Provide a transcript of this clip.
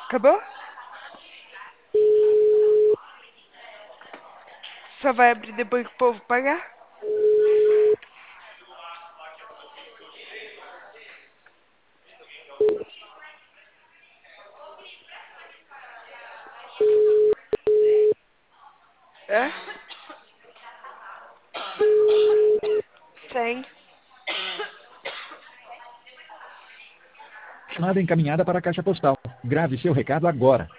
Acabou? Só vai abrir depois que o povo pagar? É? 100. Chamada encaminhada para a caixa postal. Grave seu recado agora.